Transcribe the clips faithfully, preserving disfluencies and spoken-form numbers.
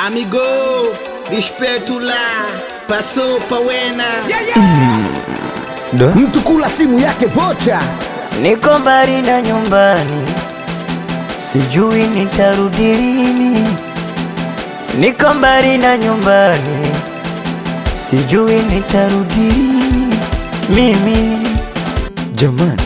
Amigo, bishpetula, paso pawena. Mm. Mtu kula simu yake vocha. Niko mbali na nyumbani, sijui nitarudi lini. Niko mbali na nyumbani, sijui nitarudi lini. Mimi jamani,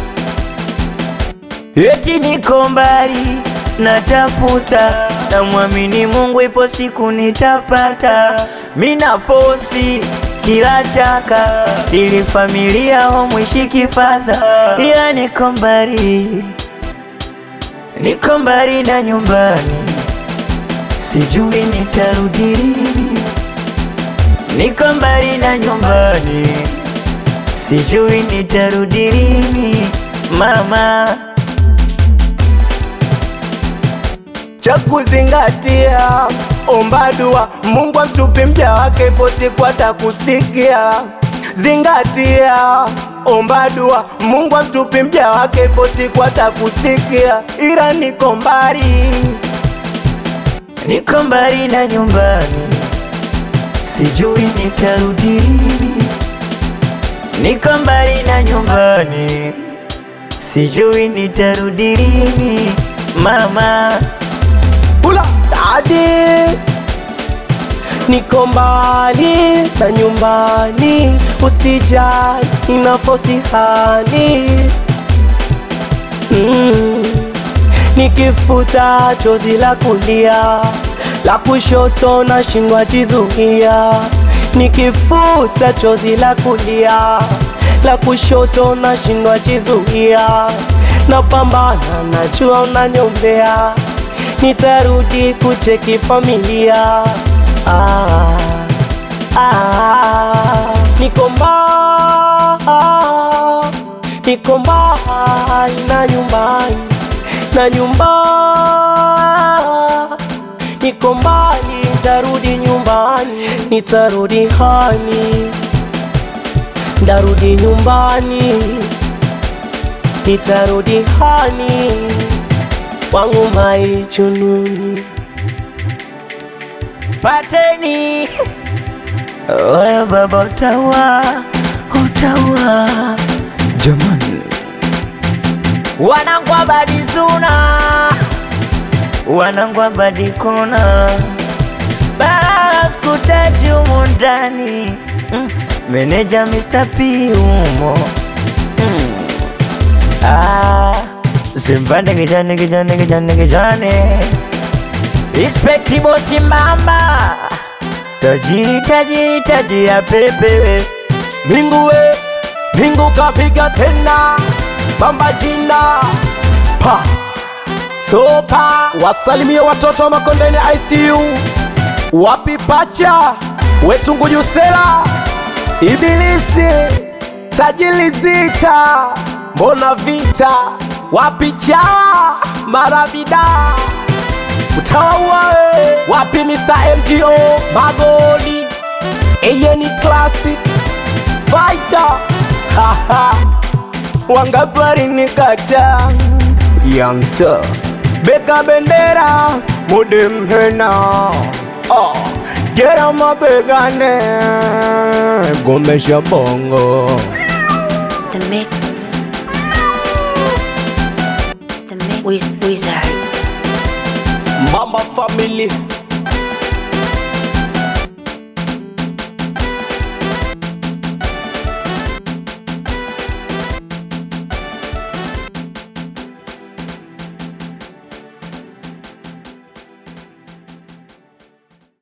eti niko mbali natafuta, na muamini Mungu ipo siku nitapata. Mina fosi kila chaka ili familia homwishi kifaza, ila niko mbali, niko mbali na nyumbani, sijui nitarudi lini. Niko mbali na nyumbani, sijui nitarudi lini. Mama, cha kuzingatia, omba dua, Mungu amtupe mja wake, ipo siku atakusikia. Zingatia, omba dua, Mungu amtupe mja wake, ipo siku atakusikia. Ila niko mbali, niko mbali na nyumbani, sijui nitarudi lini. Niko mbali na nyumbani, sijui nitarudi lini. Mama, Ula dadi, niko mbali na nyumbani, usijali inafosihani. mm. Nikifuta chozi la kulia, la kushoto na shindwa jizuia. Nikifuta chozi la kulia, la kushoto na shindwa jizuia. Napambana, najua unaniombea, nitarudi kucheki familia. ah, ah, Niko mbali, niko mbali na nyumbani, na nyumbani. Niko mbali, nitarudi nyumbani, nitarudi hani, ndarudi nyumbani, nitarudi hani wangu maichununi. pateni oya baba, utawa utawa Jamani, wanangwa badizuna, wanangwa badikona, bas kutaji umu ndani. mm. Meneja mister P umo. mm. Ah, Simpande kijane kijane kijane kijane, respecti bosi mama, tajiri tajiri tajiri ya pepe. Mingu we, Mingu kapiga tena, bamba jina pa sopa. Wasalimie watoto wa Makondeni I C U, wapi pacha wetu Nguyusela, Ibilisi tajili zita, mbona vita, wapi cha maravida utawa, wapi mister M G O Magoli, eye ni classic fighter. Haha, wangapari nikata youngster, beka bendera modem hena. Oh, gera mabegane gomesha bongo. The mix, the mix, Wizard. Mamba family.